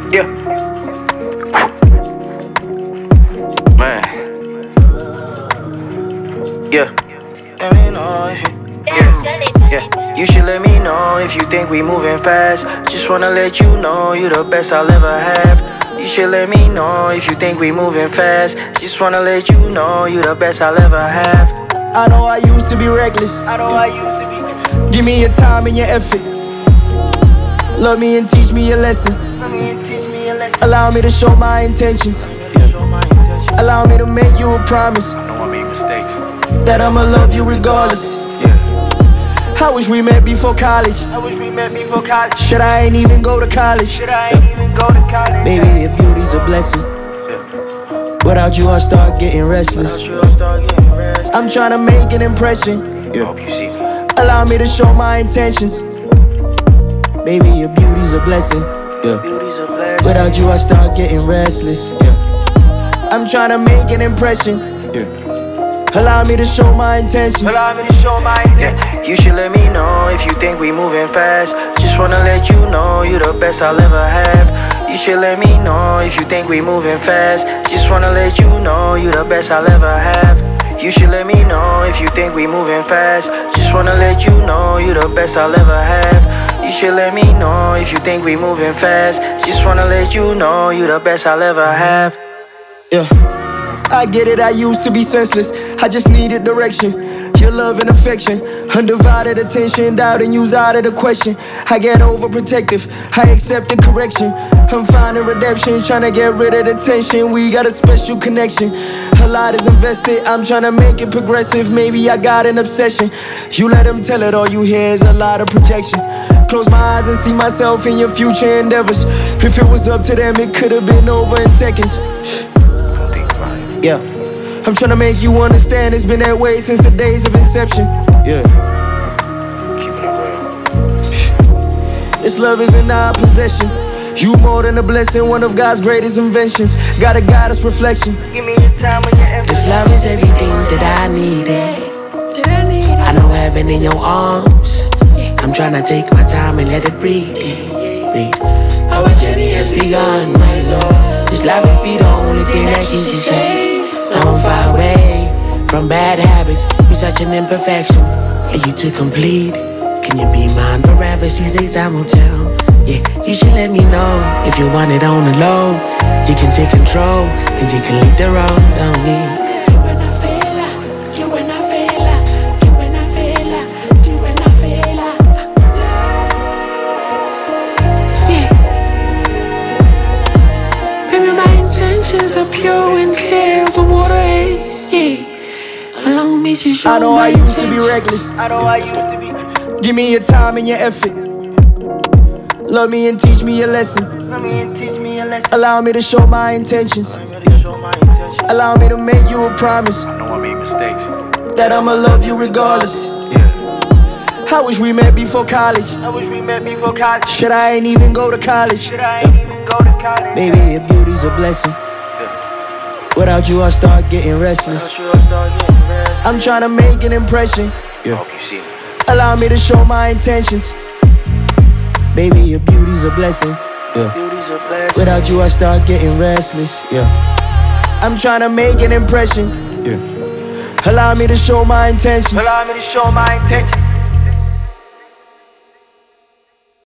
Yeah. Man. Yeah. Let me know. Yeah. You should let me know if you think we moving fast. Just wanna let you know you the best I'll ever have. You should let me know if you think we moving fast. Just wanna let you know you the best I'll ever have. I know I used to be reckless. Give me your time and your effort. Love me and teach me a lesson. Allow me to show my intentions. Allow me to make you a promise that I'ma love you regardless. I wish we met before college. Shit, I ain't even go to college. Baby, your beauty's a blessing. Without you, I start getting restless. I'm tryna make an impression. Allow me to show my intentions. Baby, your beauty's a blessing. Without you, I start getting restless. I'm tryna make an impression. Allow me to show my intentions. You should let me know if you think we moving fast. Just wanna let you know you the best I'll ever have. You should let me know if you think we moving fast. Just wanna let you know you the best I'll ever have. You should let me know if you think we moving fast. Just wanna let you know you the best I'll ever have. You should let me know if you think we moving fast. Just wanna let you know you the best I'll ever have. Yeah, I get it, I used to be senseless. I just needed direction. Your love and affection, undivided attention, doubting you's out of the question. I get overprotective, I accept the correction. I'm finding redemption, trying to get rid of the tension. We got a special connection, a lot is invested. I'm trying to make it progressive, maybe I got an obsession. You let them tell it, all you hear is a lot of projection. Close my eyes and see myself in your future endeavors. If it was up to them, it could have been over in seconds. Yeah, I'm tryna make you understand it's been that way since the days of inception. Yeah. This love is in our possession. You more than a blessing, one of God's greatest inventions. Gotta guide us reflection. Give me your time and your effort. This love is everything that I needed. I know heaven in your arms. I'm tryna take my time and let it breathe. Our journey has begun, my Lord. This life will be the only thing that keeps me safe. Now I'm far away from bad habits. You're such an imperfection, and you too complete. Can you be mine forever? She says time will tell. Yeah, you should let me know if you want it on the low. You can take control and you can lead the road. Don't need. Are pure and clear as the water is, yeah. Allow me to show I know my I used to be intentions. reckless. Give me your time and your effort. Love me and teach me a lesson. Allow me to show my intentions. Allow me to make you a promise that I'ma love you regardless. I wish we met before college. Shit, I ain't even go to college. Baby, your beauty's a blessing. Without you, I start getting restless. I'm tryna make an impression. Allow me to show my intentions. Baby, your beauty's a blessing. Without you, I start getting restless. I'm tryna make an impression. Allow me to show my intentions.